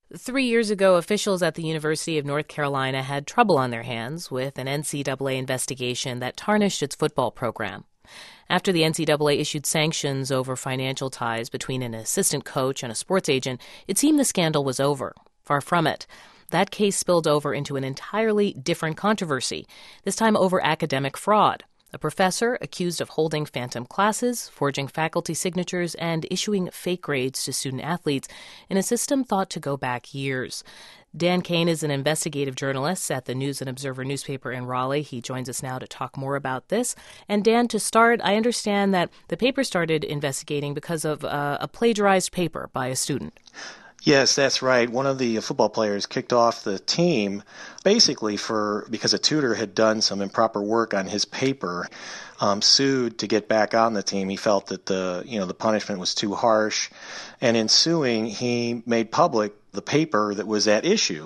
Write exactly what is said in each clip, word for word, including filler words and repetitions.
Three years ago, officials at the University of North Carolina had trouble on their hands with an N C double A investigation that tarnished its football program. After the N C double A issued sanctions over financial ties between an assistant coach and a sports agent, it seemed the scandal was over. Far from it. That case spilled over into an entirely different controversy, this time over academic fraud. A professor accused of holding phantom classes, forging faculty signatures, and issuing fake grades to student athletes in a system thought to go back years. Dan Kane is an investigative journalist at the News and Observer newspaper in Raleigh. He joins us now to talk more about this. And Dan, to start, I understand that the paper started investigating because of uh, a plagiarized paper by a student. Yes, that's right. One of the football players kicked off the team basically for because a tutor had done some improper work on his paper, um, sued to get back on the team. He felt that the you know the punishment was too harsh, and in suing, he made public the paper that was at issue.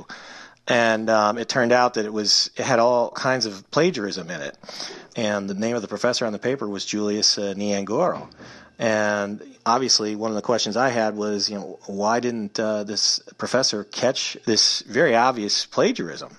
And um, it turned out that it was it had all kinds of plagiarism in it, and the name of the professor on the paper was Julius uh, Nyangoro. And obviously, one of the questions I had was, you know, why didn't uh, this professor catch this very obvious plagiarism?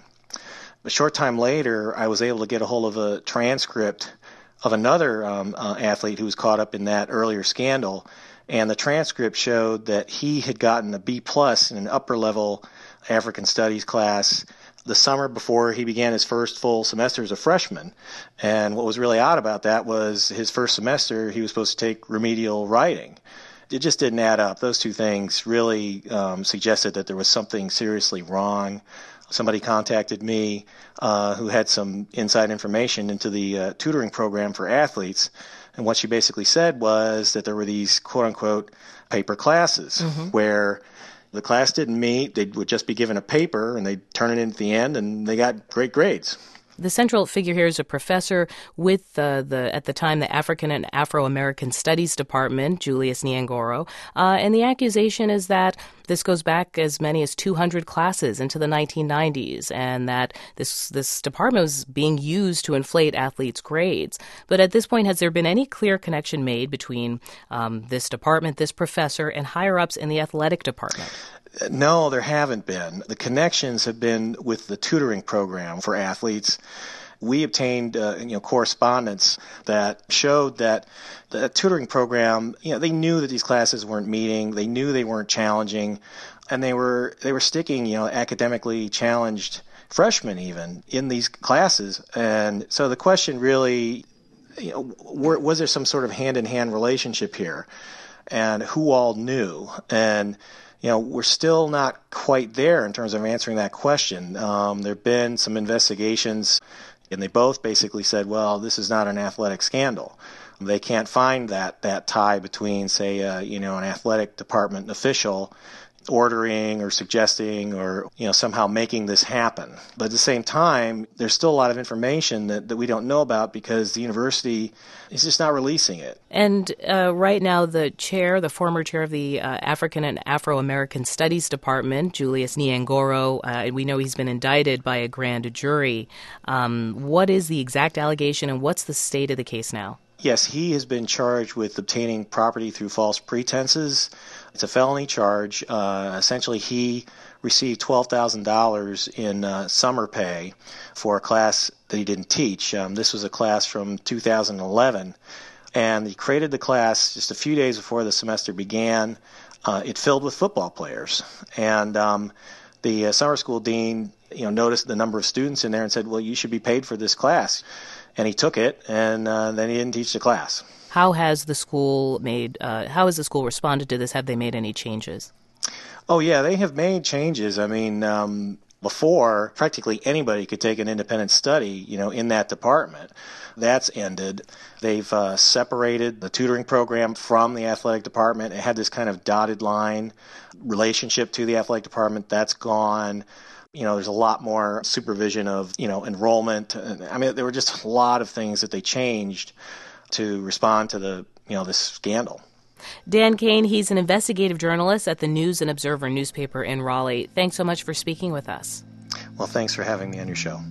A short time later, I was able to get a hold of a transcript of another um, uh, athlete who was caught up in that earlier scandal, and the transcript showed that he had gotten a B plus in an upper level African Studies class the summer before he began his first full semester as a freshman. And what was really odd about that was his first semester, he was supposed to take remedial writing. It just didn't add up. Those two things really um, suggested that there was something seriously wrong. Somebody contacted me uh, who had some inside information into the uh, tutoring program for athletes. And what she basically said was that there were these quote-unquote paper classes mm-hmm. where the class didn't meet. They would just be given a paper, and they'd turn it in at the end, and they got great grades. The central figure here is a professor with uh, the at the time the African and Afro-American Studies Department, Julius Nyangoro, uh, and the accusation is that this goes back as many as two hundred classes into the nineteen nineties, and that this this department was being used to inflate athletes' grades. But at this point, has there been any clear connection made between um, this department, this professor, and higher-ups in the athletic department? No, there haven't been. The connections have been with the tutoring program for athletes. We obtained uh, you know, correspondence that showed that the tutoring program, you know, they knew that these classes weren't meeting, they knew they weren't challenging, and they were they were sticking, you know, academically challenged freshmen even in these classes. And so the question really, you know, were, was there some sort of hand-in-hand relationship here, and who all knew? And You know, we're still not quite there in terms of answering that question. Um, there have been some investigations, and they both basically said, well, this is not an athletic scandal. They can't find that, that tie between, say, uh, you know, an athletic department official ordering or suggesting or, you know, somehow making this happen. But at the same time, there's still a lot of information that, that we don't know about because the university is just not releasing it. And uh, right now, the chair, the former chair of the uh, African and Afro-American Studies Department, Julius Nyangoro, uh, we know he's been indicted by a grand jury. Um, what is the exact allegation and what's the state of the case now? Yes, he has been charged with obtaining property through false pretenses. It's a felony charge. Uh, essentially, he received twelve thousand dollars in uh, summer pay for a class that he didn't teach. Um, this was a class from two thousand eleven, and he created the class just a few days before the semester began. Uh, it filled with football players, and um, the uh, summer school dean, you know, noticed the number of students in there and said, "Well, you should be paid for this class." And he took it, and uh, then he didn't teach the class. How has the school made? Uh, how has the school responded to this? Have they made any changes? Oh yeah, they have made changes. I mean, um, before practically anybody could take an independent study, you know, in that department. That's ended. They've uh, separated the tutoring program from the athletic department. It had this kind of dotted line relationship to the athletic department. That's gone. You know, there's a lot more supervision of, you know, enrollment. I mean, there were just a lot of things that they changed to respond to the, you know, this scandal. Dan Kane, he's an investigative journalist at the News and Observer newspaper in Raleigh. Thanks so much for speaking with us. Well, thanks for having me on your show.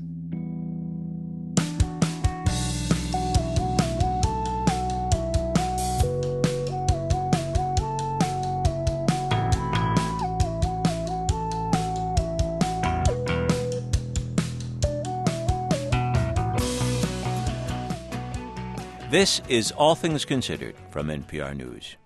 This is All Things Considered from N P R News.